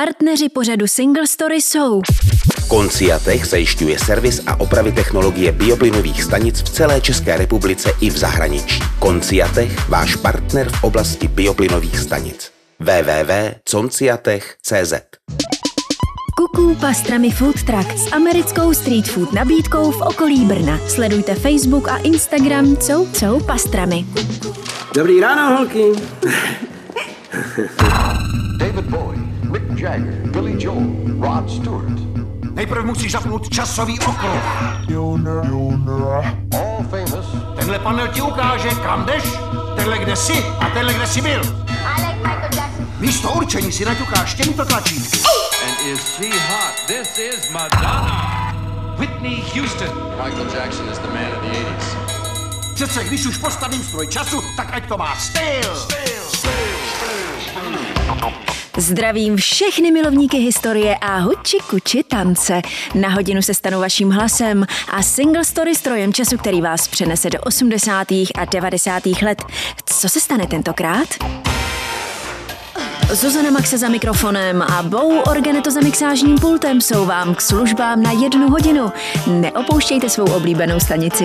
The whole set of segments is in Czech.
Partneři pořadu Single Story jsou Conciatech zajišťuje servis a opravy technologie bioplynových stanic v celé České republice i v zahraničí. Conciatech, váš partner v oblasti bioplynových stanic. www.conciatech.cz. Kuku Pastrami Food Truck s americkou street food nabídkou v okolí Brna. Sledujte Facebook a Instagram Cou Pastrami. Dobrý ráno, holky. David Bowie, Mick Jagger, Billy Joel, Rod Stewart. Nejprve musíš zapnout časový okruh. All famous. Tenhle panel ti ukáže, kam jdeš, tenhle kde jsi a tenhle kde jsi byl. Místo určení si naťukáš těmito tlačítky. And is she hot? This is Madonna. Whitney Houston. Michael Jackson is the man of the 80s. Přece když už postavím stroj času, tak ať to má styl. Zdravím všechny milovníky historie a huči kuči tance. Na hodinu se stanu vaším hlasem a Single Story strojem času, který vás přenese do 80. a 90. let. Co se stane tentokrát? Zuzana Maxe za mikrofonem a Bou Organeto za mixážním pultem jsou vám k službám na 1 hodinu. Neopouštějte svou oblíbenou stanici.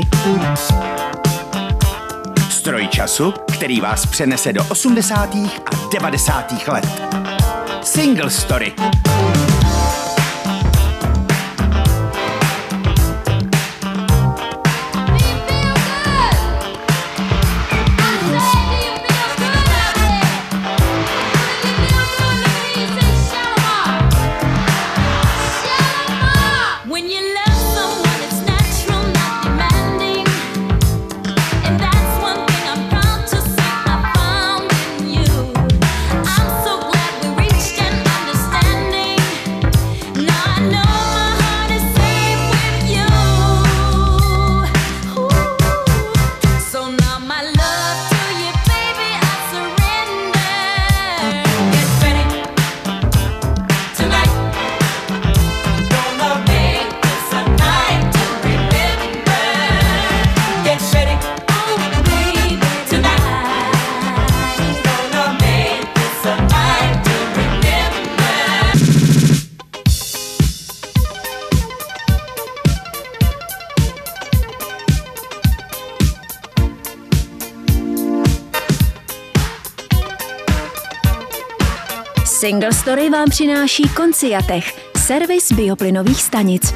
Stroj času, který vás přenese do 80. a 90. let. Single Story. Single Story vám přináší Conciatech, servis bioplynových stanic.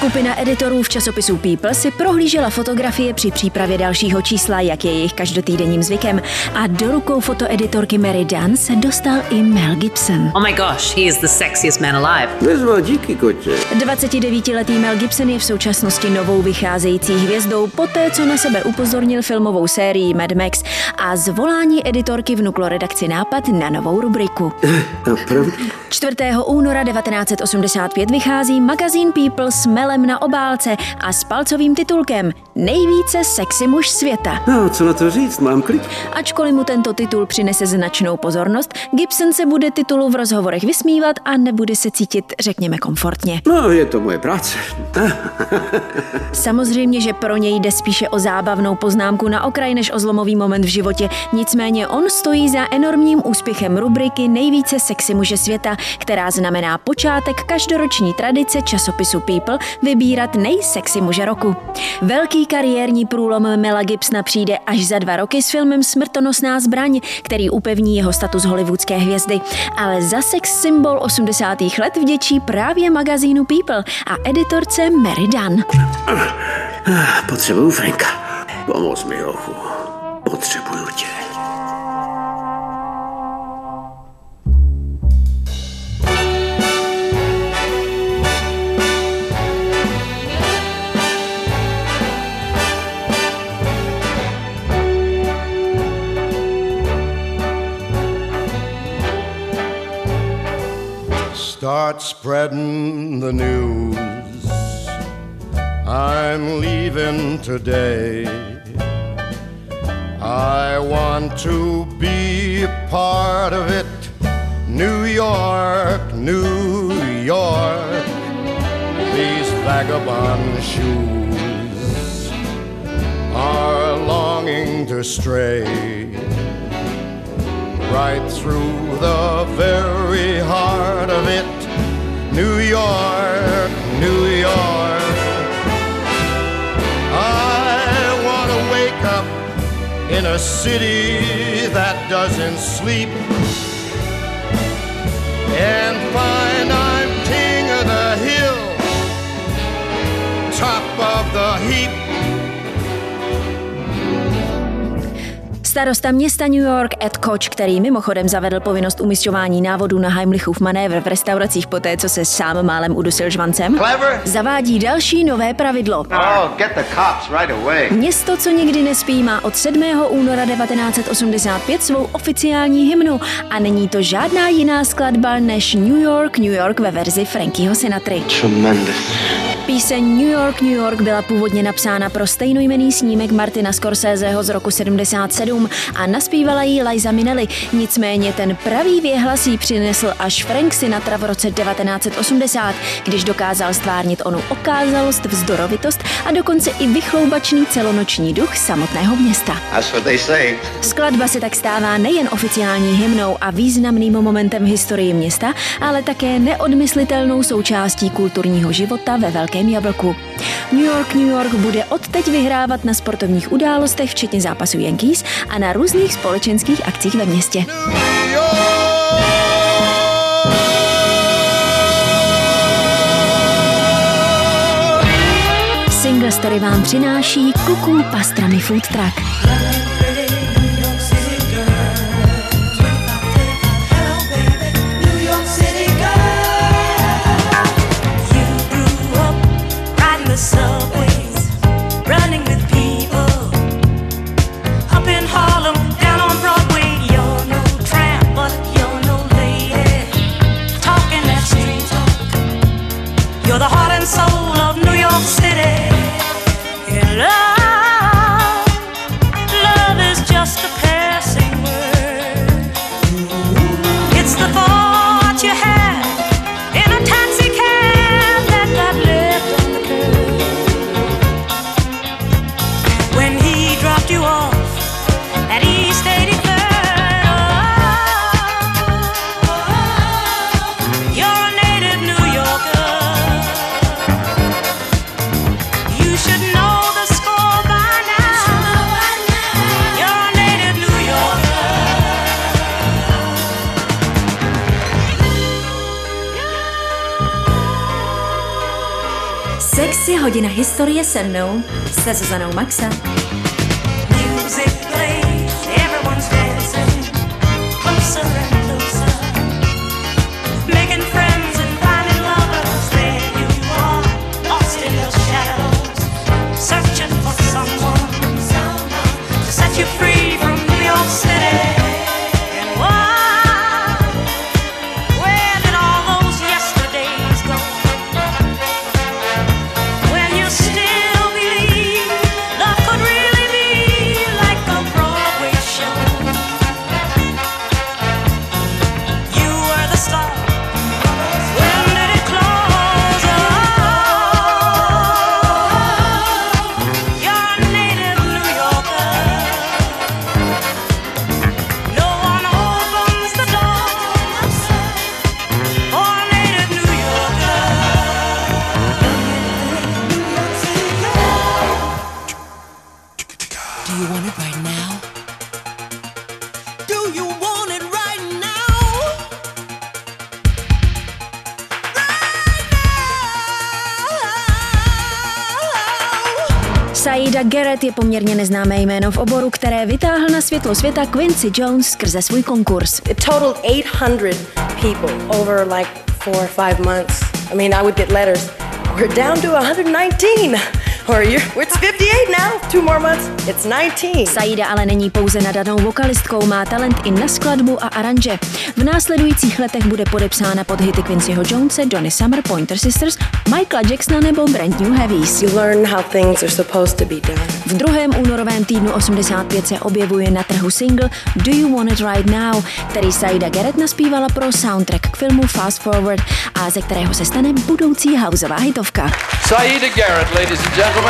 Skupina editorů v časopisu People si prohlížela fotografie při přípravě dalšího čísla, jak je jejich každotýdenním zvykem, a do rukou fotoeditorky Mary Dunn se dostal i Mel Gibson. Oh my gosh, he is the sexiest man alive. Bezva, díky, kotě. 29letý Mel Gibson je v současnosti novou vycházející hvězdou poté, co na sebe upozornil filmovou sérií Mad Max a zvolání editorky vnuklo redakci nápad na novou rubriku. 4. února 1985 vychází magazín People s Melem na obálce a s palcovým titulkem Nejvíce sexy muž světa. No, co na to říct, mám klid. Ačkoliv mu tento titul přinese značnou pozornost, Gibson se bude titulu v rozhovorech vysmívat a nebude se cítit, řekněme, komfortně. No, je to moje práce. Samozřejmě, že pro něj jde spíše o zábavnou poznámku na okraj než o zlomový moment v životě. Nicméně on stojí za enormním úspěchem rubriky Nejvíce sexy muže světa, která znamená počátek každoroční tradice časopisu People vybírat nejsexy muže roku. Velký kariérní průlom Mela Gibsona přijde až za 2 roky s filmem Smrtonosná zbraň, který upevní jeho status hollywoodské hvězdy. Ale za sex symbol 80. let vděčí právě magazínu People a editorce Mary Dunn. Potřebuju Franka. Pomoz mi, hochu. Potřebuju tě. Start spreading the news. I'm leaving today. I want to be a part of it. New York, New York. These vagabond shoes are longing to stray right through the very heart of it. New York, New York. I want to wake up in a city that doesn't sleep and find I'm king of the hill, top of the heap. Starosta města New York Ed Koch, který mimochodem zavedl povinnost umisťování návodů na Heimlichův manévr v restauracích poté, co se sám málem udusil žvancem, zavádí další nové pravidlo. Město, co nikdy nespí, má od 7. února 1985 svou oficiální hymnu a není to žádná jiná skladba než New York, New York ve verzi Frankyho Sinatry. Píseň New York, New York byla původně napsána pro stejnojmenný snímek Martina Scorseseho z roku 77 a naspívala ji Liza Minnelli. Nicméně ten pravý věhlas jí přinesl až Frank Sinatra v roce 1980, když dokázal stvárnit onu okázalost, vzdorovitost a dokonce i vychloubačný celonoční duch samotného města. Skladba se tak stává nejen oficiální hymnou a významným momentem v historii města, ale také neodmyslitelnou součástí kulturního života ve Velkém Jablku. New York bude odteď vyhrávat na sportovních událostech, včetně zápasů Yankees a na různých společenských akcích ve městě. Single Story vám přináší Kuku Pastrami Food Truck. You're the heart and soul of New York City. In love Sexy hodina historie se mnou, se Zuzanou Maxa. Saida Garrett je poměrně neznámé jméno v oboru, které vytáhl na světlo světa Quincy Jones skrze svůj konkurs. It totaled 800 people over like 4 or 5 months. I mean, I would get letters. We're down to 119. Or it's 58 now. 2 more months. It's 19. Saida ale není pouze nadanou vokalistkou, má talent i na skladbu a aranže. V následujících letech bude podepsána pod hity Quincyho Jonese, Donny Summer, Pointer Sisters, Michaela Jacksona nebo Brand New Heavies. You learn how things are supposed to be done. V druhém únorovém týdnu 85 se objevuje na trhu single Do You Want It Right Now, který Saida Garrett naspívala pro soundtrack k filmu Fast Forward a ze kterého se stane budoucí houseová hitovka. Saida Garrett, ladies and gentlemen.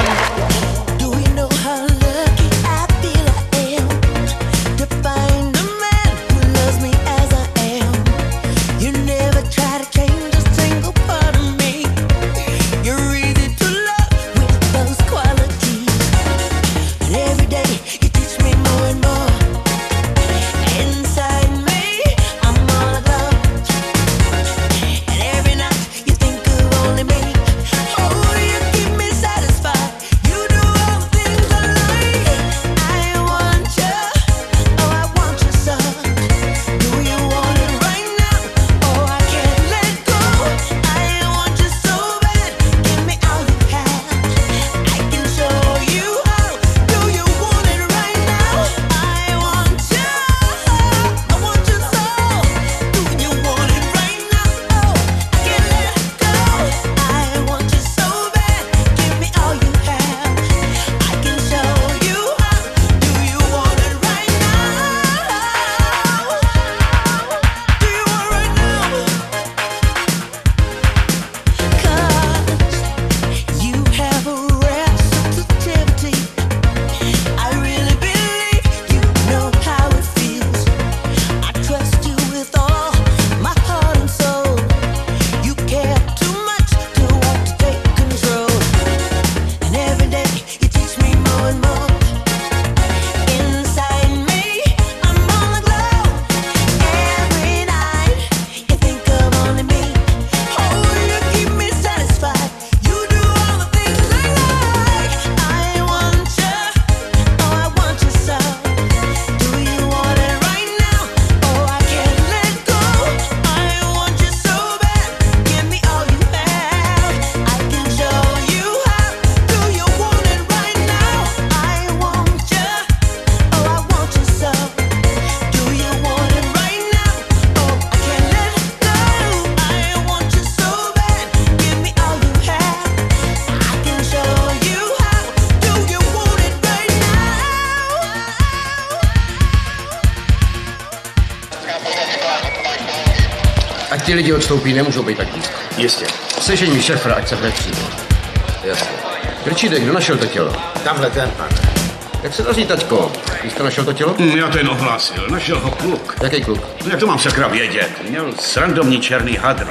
Ať ti lidi odstoupí, nemůžou být tak blízko. Jistě. Sežeň mi šefra, ať se vnetří. Jasně. Krčídek, kdo našel to tělo? Tamhle ten pan. Jak se daří, taťko? Vy jste našel to tělo? Já to jen ohlásil. Našel ho kluk. Jaký kluk? Jak to mám sakra vědět? Měl srandovní černý hadr.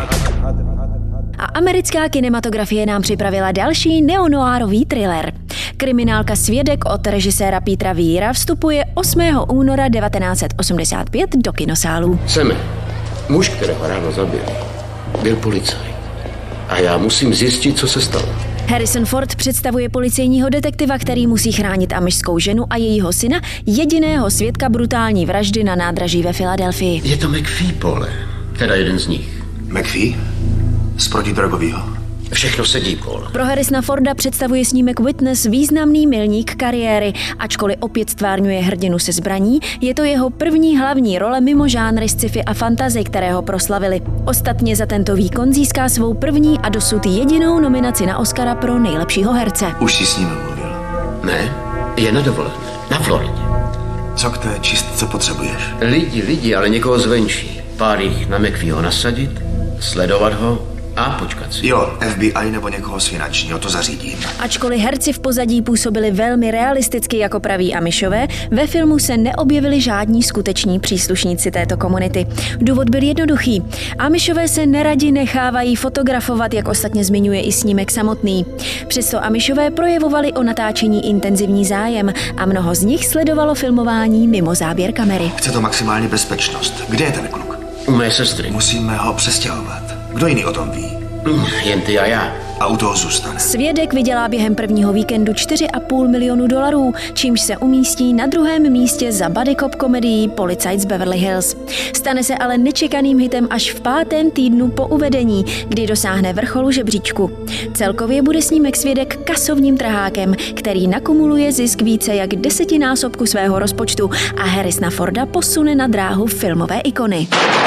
A americká kinematografie nám připravila další neonoárový thriller. Kriminálka Svědek od režiséra Petera Weira vstupuje 8. února 1985 do kinosálů. Seme, muž, kterého ráno zabil, byl policajt. A já musím zjistit, co se stalo. Harrison Ford představuje policejního detektiva, který musí chránit amišskou ženu a jejího syna, jediného svědka brutální vraždy na nádraží ve Filadelfii. Je to McPhee, Paule. Teda jeden z nich. McPhee? Z protidrogovýho. Všechno sedí, Paul. Pro Harrisona Forda představuje snímek Witness významný milník kariéry. Ačkoliv opět stvárňuje hrdinu se zbraní, je to jeho první hlavní role mimo žánry sci-fi a fantasy, kterého proslavili. Ostatně za tento výkon získá svou první a dosud jedinou nominaci na Oscara pro nejlepšího herce. Už jsi s ním mluvil? Ne, je na dovolené. Na Floridě. Co k té čistce potřebuješ? Lidi, ale někoho zvenčí. Pár jich na McPheeho nasadit, sledovat ho a počkat si. Jo, FBI nebo někoho z finančního, to zařídím. Ačkoliv herci v pozadí působili velmi realisticky jako praví Amišové, ve filmu se neobjevili žádní skuteční příslušníci této komunity. Důvod byl jednoduchý. Amišové se neradi nechávají fotografovat, jak ostatně zmiňuje i snímek samotný. Přesto Amišové projevovali o natáčení intenzivní zájem a mnoho z nich sledovalo filmování mimo záběr kamery. Chce to maximální bezpečnost. Kde je ten kluk? U mé sestry. Musíme ho přestěhovat. Kdo jiný o tom ví? Jen ty a já. A u toho zůstane. Svědek vydělá během prvního víkendu $4,5 milionu, čímž se umístí na druhém místě za buddy cop komedií Policajt z Beverly Hills. Stane se ale nečekaným hitem až v 5. týdnu po uvedení, kdy dosáhne vrcholu žebříčku. Celkově bude snímek Svědek kasovním trhákem, který nakumuluje zisk více jak 10násobku svého rozpočtu a Harrisona Forda posune na dráhu filmové ikony.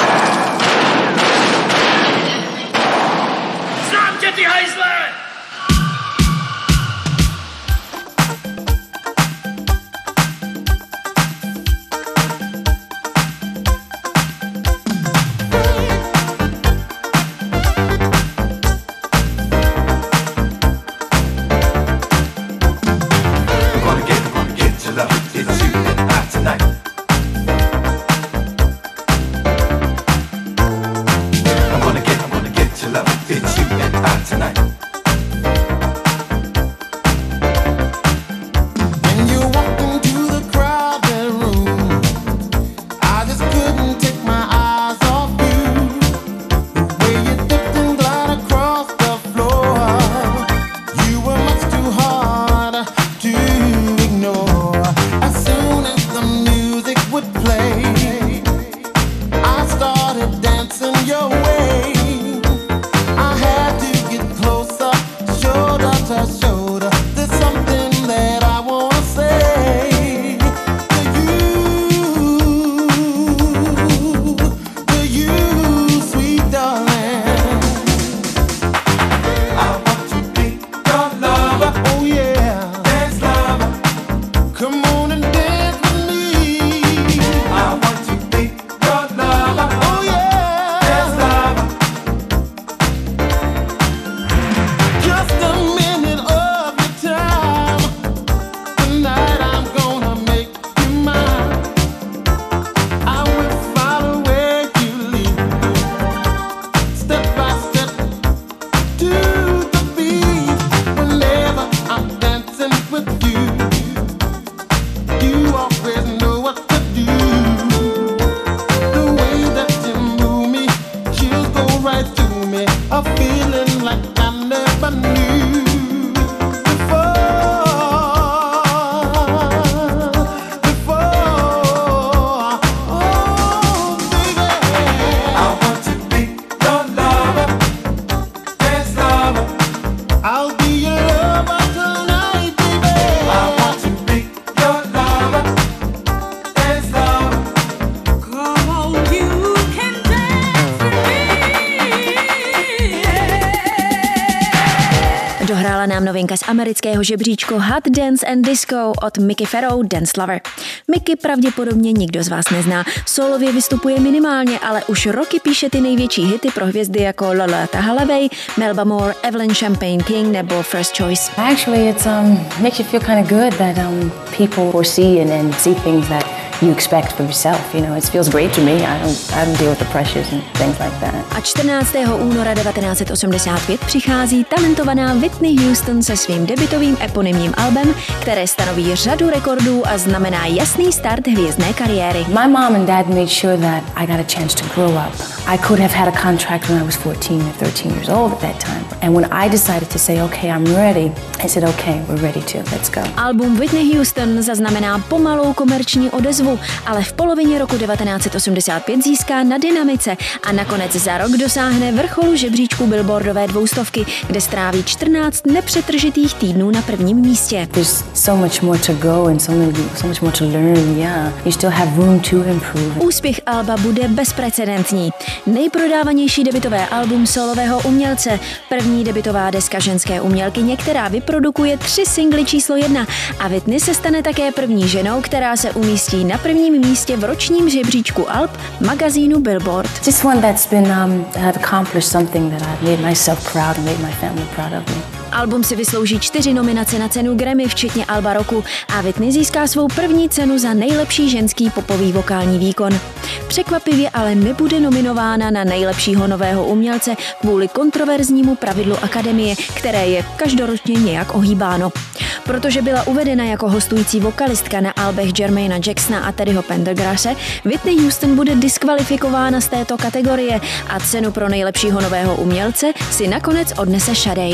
Ty hajzle! Dohrála nám novinka z amerického žebříčku Hot Dance and Disco od Miki Farrow, Dance Lover. Miki pravděpodobně nikdo z vás nezná. Solově vystupuje minimálně, ale už roky píše ty největší hity pro hvězdy jako Lola Tahalevej, Melba Moore, Evelyn Champagne King nebo First Choice. Actually, it's makes you feel kind of good that people foresee and see things that you expect for yourself. You know, it feels great to me. I don't deal with the pressures and things like that. A 14. února 1985 přichází talentovaná Whitney Houston se svým debutovým eponymním albem, které stanoví řadu rekordů a znamená jasný start hvězdné kariéry. My mom and dad made sure that I got a chance to grow up. I could have had a contract when I was 14 or 13 years old at that time. And when I decided to say, okay, I'm ready, I said, okay, we're ready to, let's go. Album Whitney Houston zaznamená pomalou komerční odezvu, ale v polovině roku 1985 získá na dynamice a nakonec za rok dosáhne vrcholu žebříčku Billboardové 200, kde stráví 14 nepřetržitých týdnů na prvním místě. There's so much more to go and so much more to learn. Yeah, you still have room to improve. Úspěch alba bude bezprecedentní. Nejprodávanější debutové album solového umělce, první debutová deska ženské umělkyně, která vyprodukuje 3 singly číslo 1 a Whitney se stane také první ženou, která se umístí na prvním místě v ročním žebříčku alb magazínu Billboard. Just one that's been I've accomplished something that I've made myself proud and made my family proud of me. Album si vyslouží 4 nominace na cenu Grammy, včetně alba roku, a Whitney získá svou první cenu za nejlepší ženský popový vokální výkon. Překvapivě ale nebude nominována na nejlepšího nového umělce kvůli kontroverznímu pravidlu Akademie, které je každoročně nějak ohýbáno. Protože byla uvedena jako hostující vokalistka na albech Jermaina Jacksona a Teddyho Pendergrase, Whitney Houston bude diskvalifikována z této kategorie a cenu pro nejlepšího nového umělce si nakonec odnese Sade.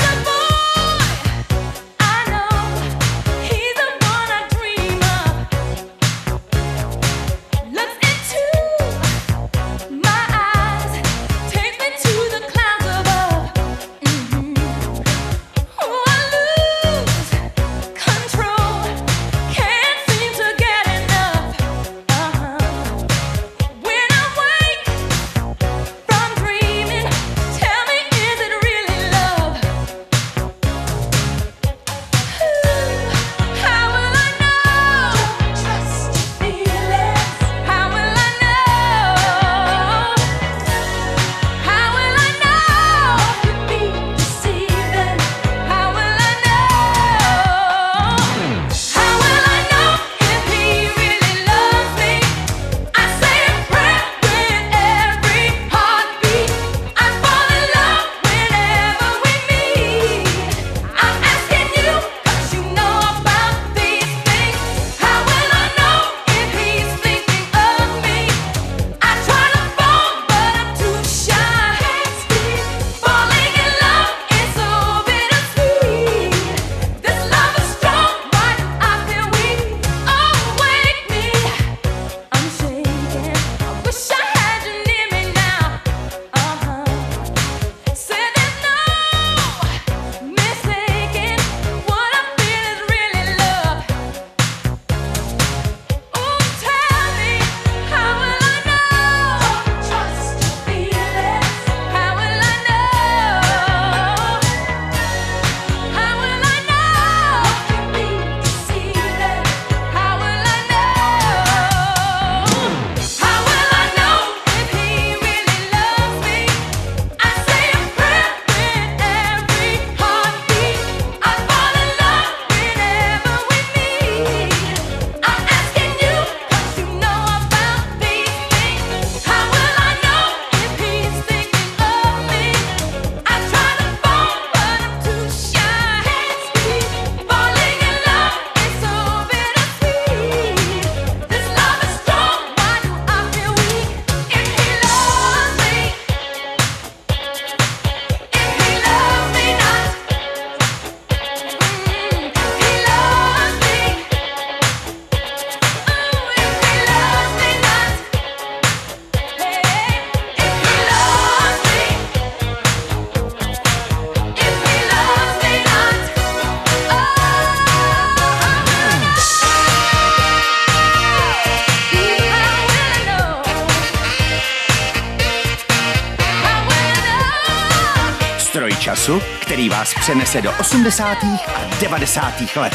Stroj času, který vás přenese do 80. a 90. let.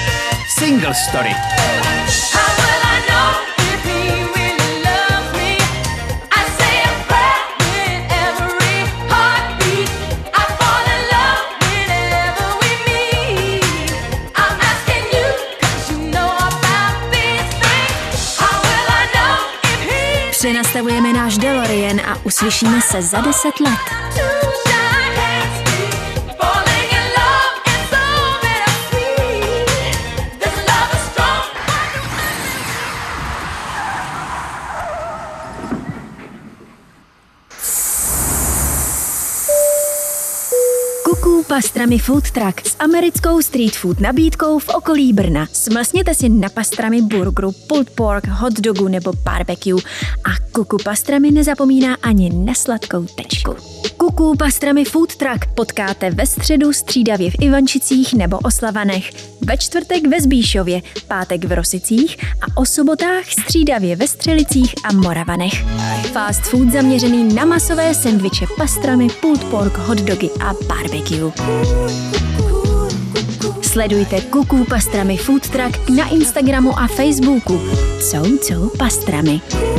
Single Story. zastavujeme náš DeLorean a uslyšíme se za 10 let. Kuku Pastrami Food Truck s americkou street food nabídkou v okolí Brna. Smlsněte si na pastrami burgeru, pulled pork, hot dogu nebo barbecue a Kuku Pastrami nezapomíná ani na sladkou tečku. Kuku Pastrami Food Truck potkáte ve středu střídavě v Ivančicích nebo Oslavanech, ve čtvrtek ve Zbíšově, pátek v Rosicích a o sobotách střídavě ve Střelicích a Moravanech. Fast food zaměřený na masové sendviče, pastrami, pulled pork, hot dogy a barbecue. Sledujte Kuku Pastrami Food Truck na Instagramu a Facebooku. Jsou pastrami.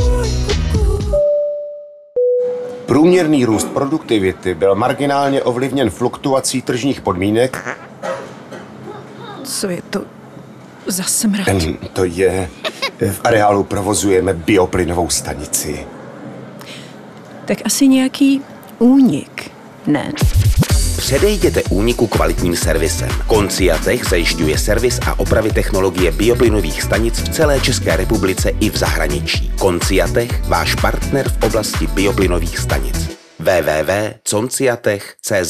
Průměrný růst produktivity byl marginálně ovlivněn fluktuací tržních podmínek. Co je to za smrad? To je... V areálu provozujeme bioplynovou stanici. Tak asi nějaký únik, ne? Předejděte úniku kvalitním servisem. Conciatech zajišťuje servis a opravy technologie bioplynových stanic v celé České republice i v zahraničí. Conciatech, váš partner v oblasti bioplynových stanic. www.conciatech.cz.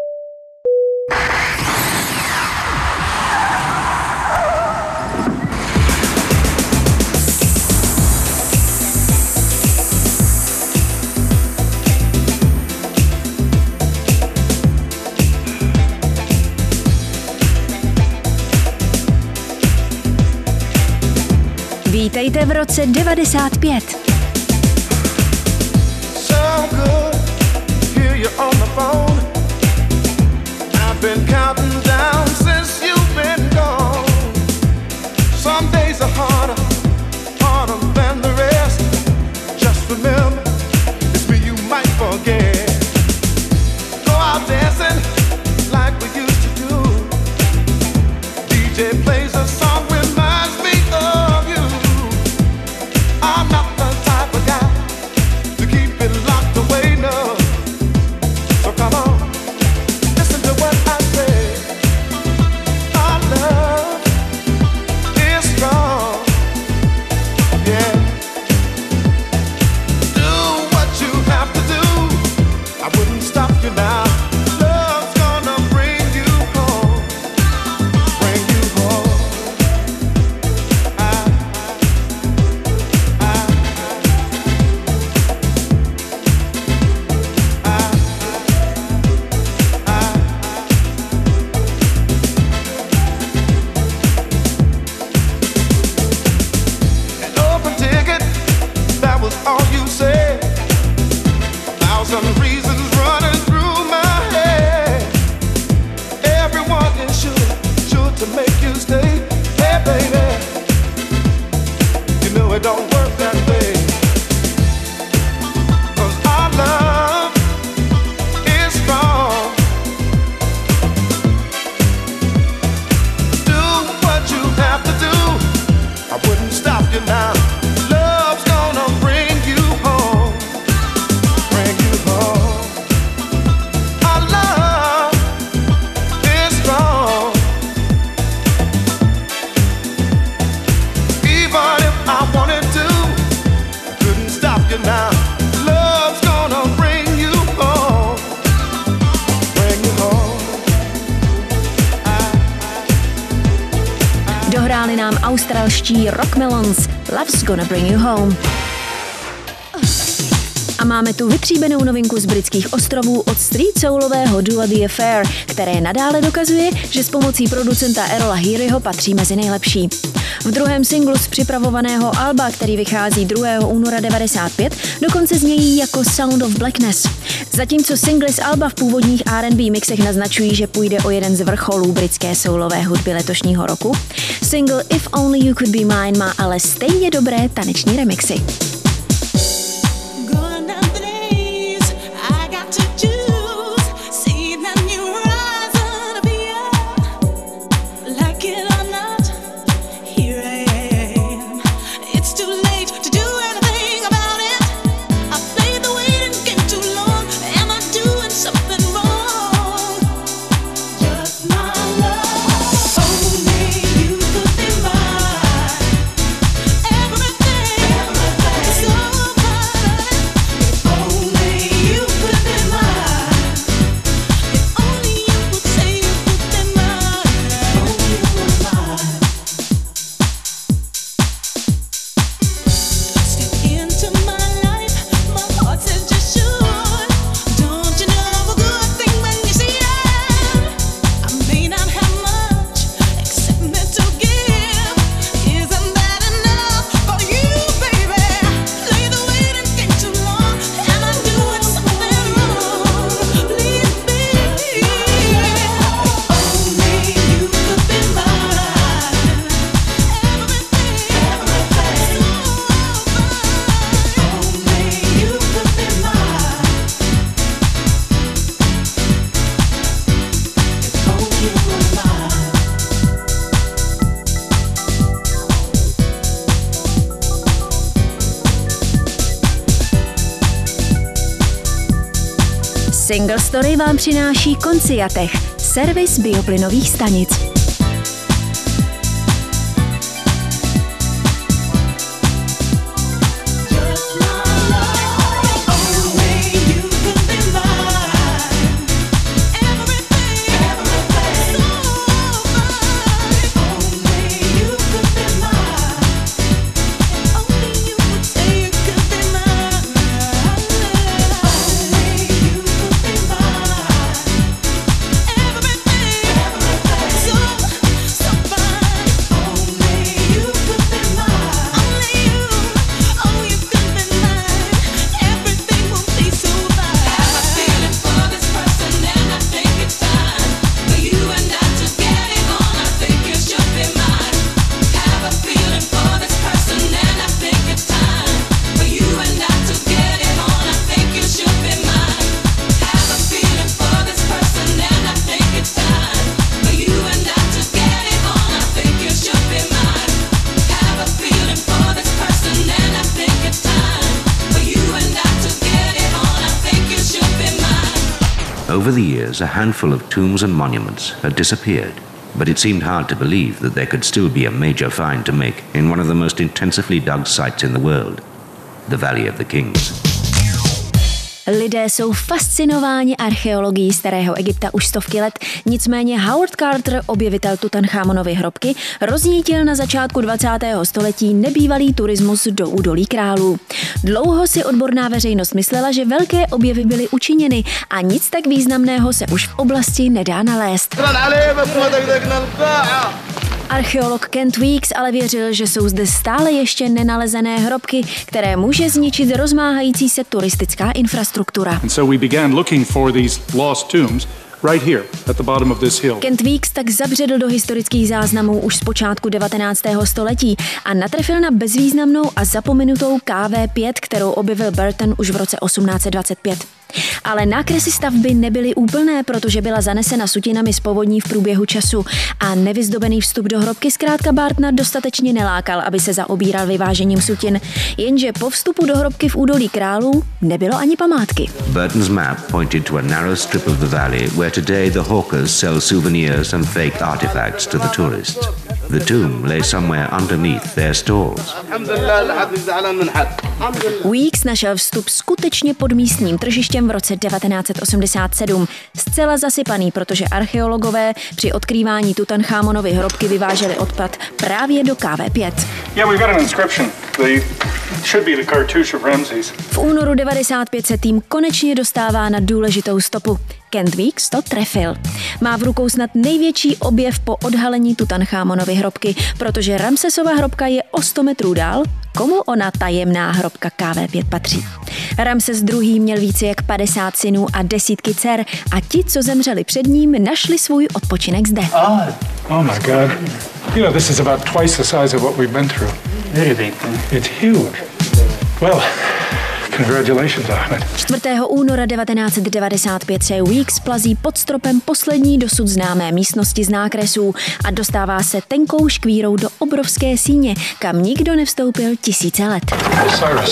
Vítejte v roce 95. Dohráli nám australští Rockmelons, Love's Gonna Bring You Home. A máme tu vytříbenou novinku z britských ostrovů od street soulového dua The Affair, které nadále dokazuje, že s pomocí producenta Erola Hearyho patří mezi nejlepší. V druhém singlu z připravovaného alba, který vychází 2. února 95, dokonce znějí jako Sound of Blackness. Zatímco singly z alba v původních R&B mixech naznačují, že půjde o jeden z vrcholů britské soulové hudby letošního roku, single If Only You Could Be Mine má ale stejně dobré taneční remixy. Single Story vám přináší Conciatech, servis bioplynových stanic. Over the years, a handful of tombs and monuments had disappeared, but it seemed hard to believe that there could still be a major find to make in one of the most intensively dug sites in the world, the Valley of the Kings. Lidé jsou fascinováni archeologií starého Egypta už stovky let, nicméně Howard Carter, objevitel Tutanchamonovy hrobky, roznítil na začátku 20. století nebývalý turismus do údolí králů. Dlouho si odborná veřejnost myslela, že velké objevy byly učiněny a nic tak významného se už v oblasti nedá nalézt. Archeolog Kent Weeks ale věřil, že jsou zde stále ještě nenalezené hrobky, které může zničit rozmáhající se turistická infrastruktura. Right here, at the bottom of this hill. Kent Weeks tak zabředl do historických záznamů už z počátku 19. století a natrefil na bezvýznamnou a zapomenutou KV5, kterou objevil Burton už v roce 1825. Ale nákresy stavby nebyly úplné, protože byla zanesena sutinami z povodní v průběhu času a nevyzdobený vstup do hrobky zkrátka Bartona dostatečně nelákal, aby se zaobíral vyvážením sutin. Jenže po vstupu do hrobky v údolí králů nebylo ani památky. Burton's map pointed to a narrow strip of the valley where today the hawkers sell souvenirs and fake artifacts to the tourists. The tomb lay somewhere underneath their stalls. Weeks našel vstup skutečně pod místním tržištěm v roce 1987. Zcela zasypaný, protože archeologové při odkrývání Tutanchamonovy hrobky vyváželi odpad právě do KV5. V únoru 1995 se tým konečně dostává na důležitou stopu. Kent Weeks to trefil. Má v rukou snad největší objev po odhalení Tutanchamonovy hrobky, protože Ramsesova hrobka je o 100 metrů dál. Komu ona tajemná hrobka KV5 patří? Ramses II. Měl více jak 50 synů a desítky dcer a ti, co zemřeli před ním, našli svůj odpočinek zde. Oh my God. You know, this is about twice the size of what we've been through. It's huge. Well, congratulations, Ahmed. 4. února 1995 se Weeks plazí pod stropem poslední dosud známé místnosti z nákresů a dostává se tenkou škvírou do obrovské síně, kam nikdo nevstoupil tisíce let. Osiris.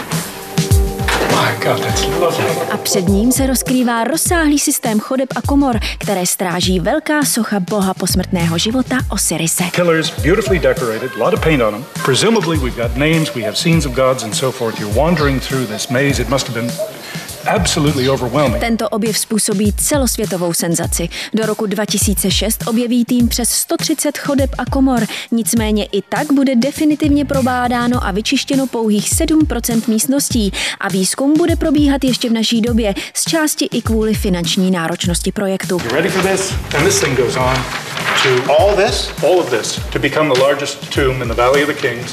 A před ním se rozkrývá rozsáhlý systém chodeb a komor, které stráží velká socha boha posmrtného života Osirise. Pillars beautifully decorated, a lot of paint on them. Presumably we've got names, we have scenes of gods and so forth. You're wandering through this maze. It must have been absolutely overwhelming. Tento objev způsobí celosvětovou senzaci. Do roku 2006 objeví tým přes 130 chodeb a komor. Nicméně i tak bude definitivně probádáno a vyčištěno pouhých 7% místností a výzkum bude probíhat ještě v naší době, z části i kvůli finanční náročnosti projektu. You ready for this? And this thing goes on to all of this to become the largest tomb in the Valley of the Kings.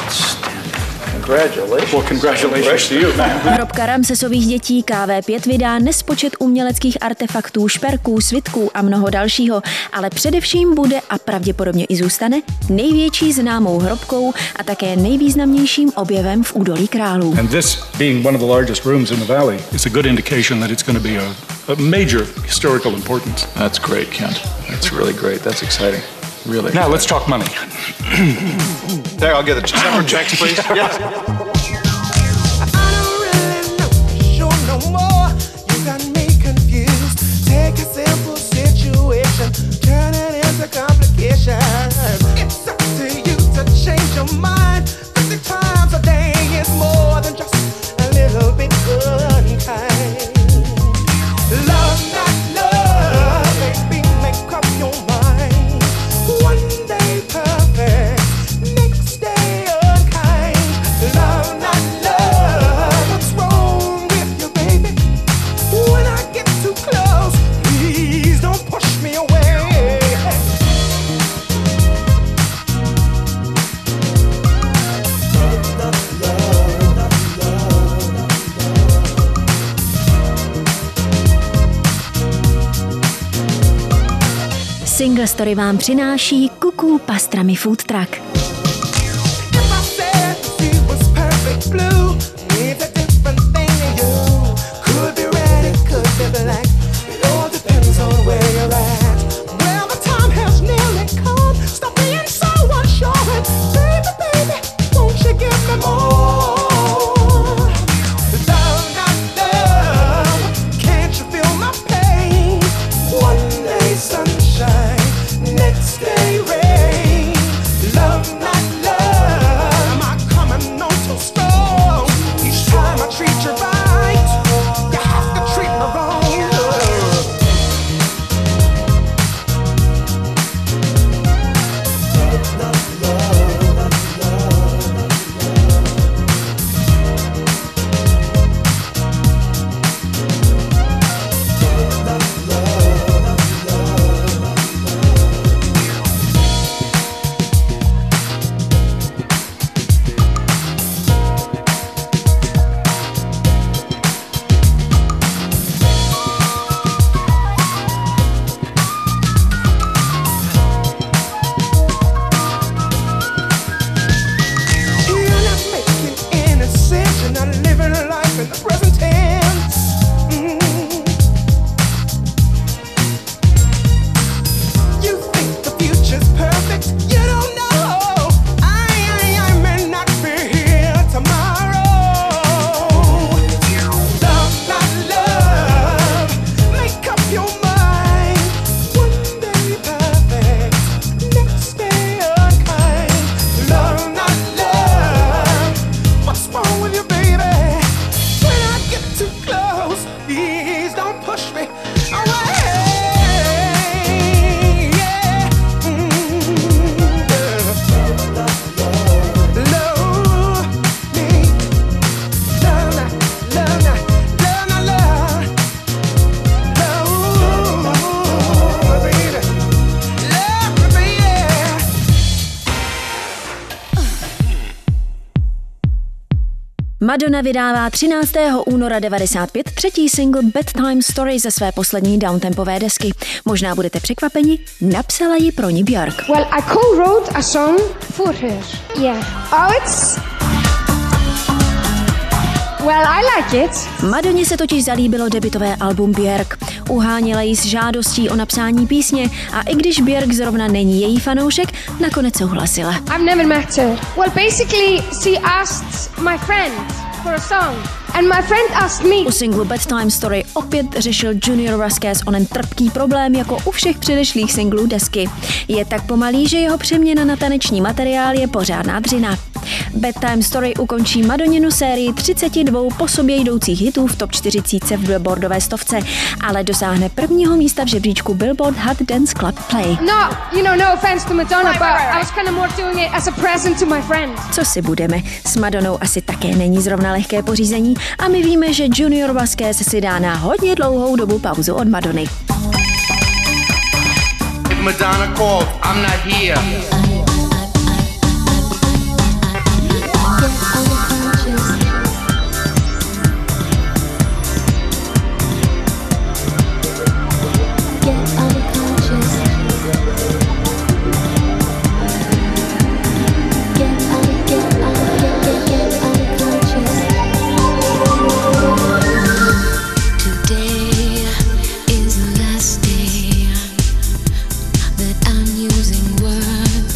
Congratulations to you, man. Hrobka Ramsesových dětí KV5 vydá nespočet uměleckých artefaktů, šperků, svitků a mnoho dalšího, ale především bude a pravděpodobně i zůstane největší známou hrobkou a také nejvýznamnějším objevem v údolí králů. And this being one of the largest rooms in the valley is a good indication that it's going to be a major historical importance. That's great, Kent. That's really great. That's exciting. Really. Now let's talk money. There, I'll get the separate checks, please. Yes. I don't really know, sure no more. You got me Single Story vám přináší Kuku Pastrami Food Truck. Madonna vydává 13. února 95 třetí single Bedtime Story ze své poslední downtempové desky. Možná budete překvapeni, napsala ji pro ní Björk. Well, I co-wrote a song for her. Yeah. Oh, it's... Well, I like it. Madoně se totiž zalíbilo debutové album Björk. Uháněla ji s žádostí o napsání písně a i když Björk zrovna není její fanoušek, nakonec souhlasila. I've never met her. Well, basically, she asked my friend for a song. And my friend asked me. U singlu Bedtime Story opět řešil Junior Vasquez onen trpký problém jako u všech předešlých singlů desky. Je tak pomalý, že jeho přeměna na taneční materiál je pořádná dřina. Bedtime Story ukončí Madoninu sérii 32 po sobě jdoucích hitů v top 40 v Billboardové stovce, ale dosáhne prvního místa v žebříčku Billboard Hot Dance Club Play. No offense to Madonna, but I was kind of more doing it as a present to my friend. Co si budeme, s Madonou asi také není zrovna lehké pořízení a my víme, že Junior Vasquez si dá na hodně dlouhou dobu pauzu od Madony. If Madonna called, I'm not here. That I'm using words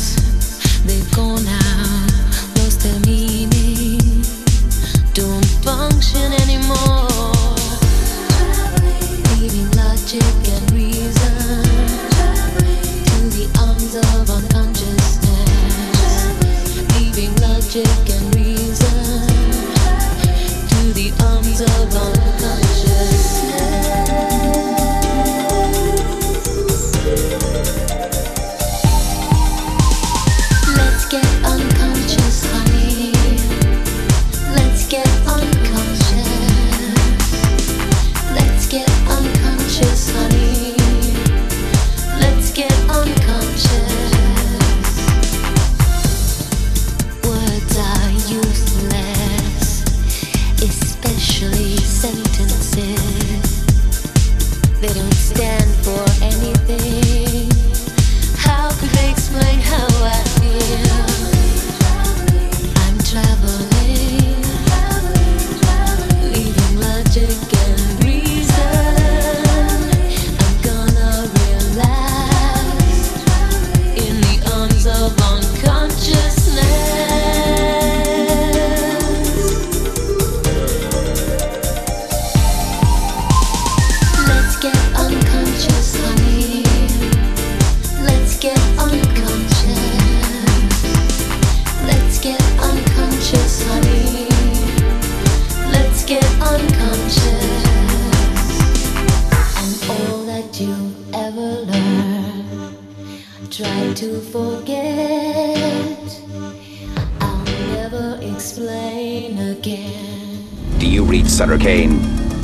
that you ever learn. Try to forget. I'll never explain again. Do you read Sutter Kane?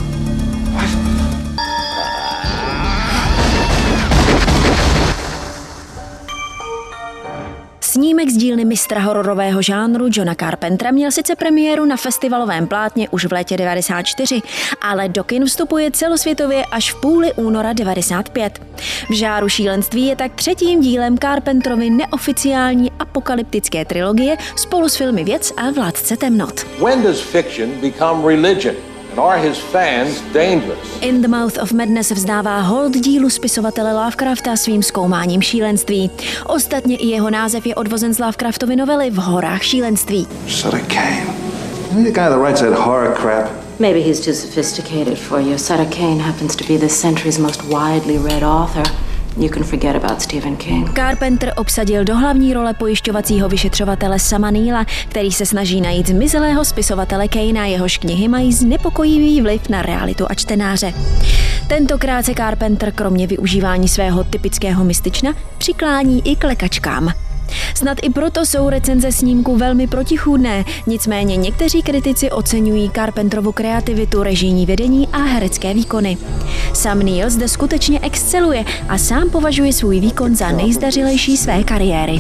Snímek z dílny mistra hororového žánru Johna Carpentera měl sice premiéru na festivalovém plátně už v létě 94, ale do kin vstupuje celosvětově až v půli února 95. V žáru šílenství je tak třetím dílem Carpenterovy neoficiální apokalyptické trilogie spolu s filmy Věc a Vládce temnot. When does fiction become religion? And are his fans dangerous? In the Mouth of Madness vzdává hold dílu spisovatele Lovecrafta svým zkoumáním šílenství. Ostatně i jeho název je odvozen z Lovecraftovy novely V horách šílenství. Sutter Kane. Isn't he the guy that writes that horror crap? Maybe he's too sophisticated for you. Sutter Kane happens to be this century's most widely read author. You can forget about Stephen King. Carpenter obsadil do hlavní role pojišťovacího vyšetřovatele Sama Neila, který se snaží najít zmizelého spisovatele Kanea, jehož knihy mají znepokojivý vliv na realitu a čtenáře. Tentokrát se Carpenter kromě využívání svého typického mystična přiklání i k lekačkám. Snad i proto jsou recenze snímku velmi protichůdné, nicméně někteří kritici oceňují Carpenterovu kreativitu, režijní vedení a herecké výkony. Sam Neill zde skutečně exceluje a sám považuje svůj výkon za nejzdařilejší své kariéry.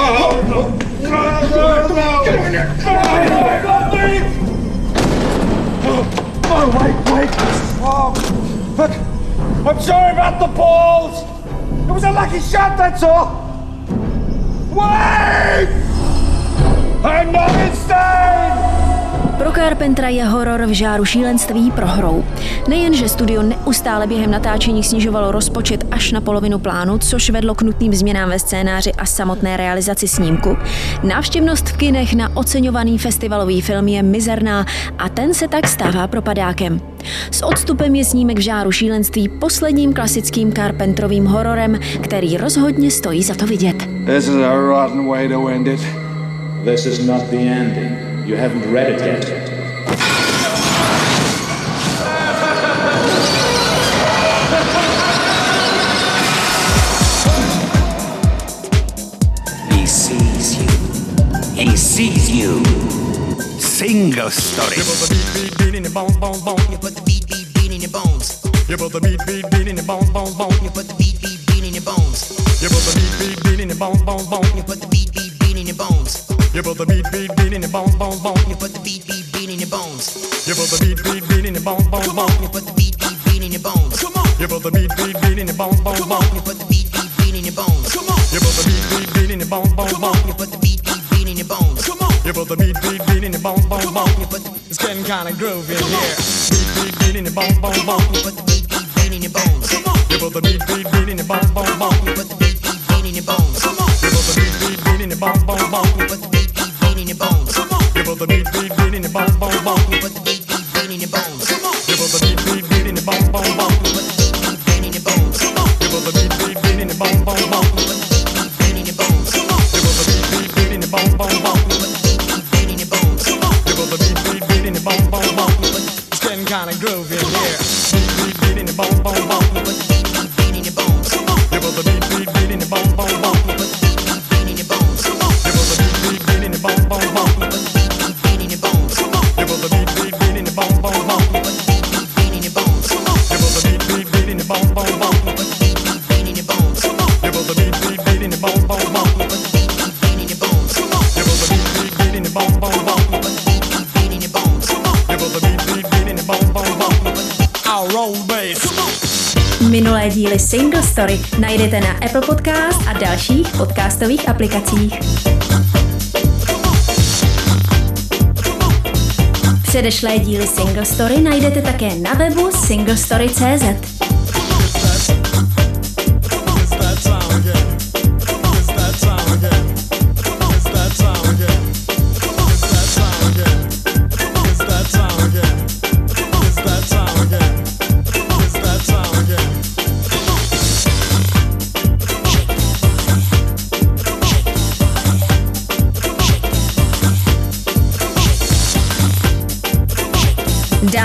I'm sorry about the balls! It was a lucky shot, that's all! Wait! I'm not insane! Pro Carpentera je horor v žáru šílenství prohrou. Nejen, že studio neustále během natáčení snižovalo rozpočet až na polovinu plánu, což vedlo k nutným změnám ve scénáři a samotné realizaci snímku, návštěvnost v kinech na oceňovaný festivalový film je mizerná a ten se tak stává propadákem. S odstupem je snímek v žáru šílenství posledním klasickým Carpenterovým hororem, který rozhodně stojí za to vidět. This is a rotten way to end it. This is not the ending. You haven't read it yet. He sees you. He sees you. Single Story. You put the beat in your bones, bones, bones. You put the beat in your bones. You put the beat in your bones, bones, bones. You put the beat in your bones. You put the beat in your bones, bones, bones. You put the beat in your bones. You put the beat in your bones, bones, bones. You put the beat in your bones. You put the beat in your bones, bones, bones. You put the beat in your bones. Come on. You put the beat in your bones, bones, bones. You put the beat in your bones. Come on. You put the beat in your bones, bones, bones. You put the beat in your bones. Come on. You put the beat in your bones, bones, bones. You put the it's getting kind of groovy in here. Beat in your bones, bones, bones. You put the beat in your bones. Come on. You put the beat in your bones, bones, bones. You put the beat in your bones. Come on. You put the beat in your bones, bones, bones. You put the beat in your bones. Come on. You put the beat in your bones, bones, bones. You put the beat in your bones. Come on. You put the beat in your bones, bones, bones. You put the beat in your bones. Come on. You put the beat in your bones, bones, bones. You put the beat in your bones. Come on. You put the beat in your bones, bones, bones. You put the beat in your bones. Come on. You put the beat in your bones, bones, bones. You put it's getting kind of groovy in here. Beat in your bones, bones, bones. You put the beat in your bones. Come on. You put the beat in your bones, bones, bones. You put the beat in your bones. Come on. You put the beat in your bones, bones, bones. You put the beat in your bones. Come on. You put the beat in your bones, bones, bones. You put the beat in your bones. Come on. You put the beat in your bones, bones, bones. You put the beat in your bones. Come on. You put the beat in your bones, bones, bones. You put the beat in your bones. Come on. You put the beat in your bones, bones, bones. You put the beat in your bones. Come on. You put the beat in your bones, bones, bones. You put the our roll bass. Come on. Minulé díly Single Story najdete na Apple Podcast a dalších podcastových aplikacích. Předešlé díly Single Story najdete také na webu singlestory.cz.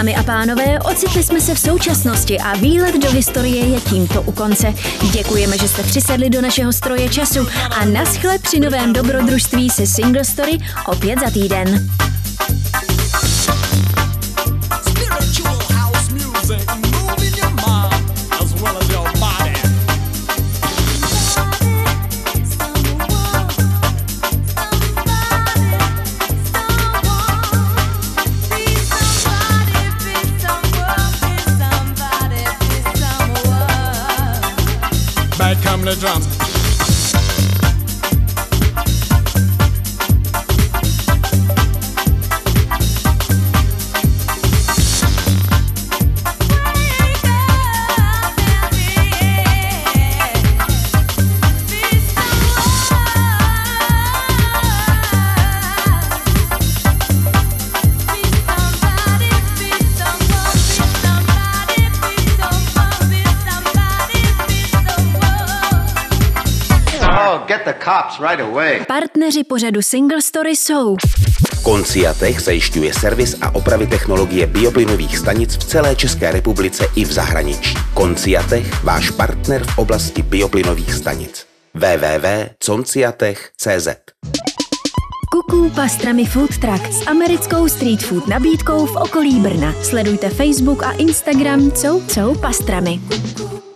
Dámy a pánové, ocitli jsme se v současnosti a výlet do historie je tímto u konce. Děkujeme, že jste přisedli do našeho stroje času a naschle při novém dobrodružství se Single Story opět za týden. Come the drums. Get the cops right away. Partneři pořadu Single Story jsou Conciatech zajišťuje servis a opravy technologie bioplynových stanic v celé České republice i v zahraničí. Conciatech, váš partner v oblasti bioplynových stanic. www.conciatech.cz. Kuku Pastrami Food Truck s americkou street food nabídkou v okolí Brna. Sledujte Facebook a Instagram Cou Pastrami.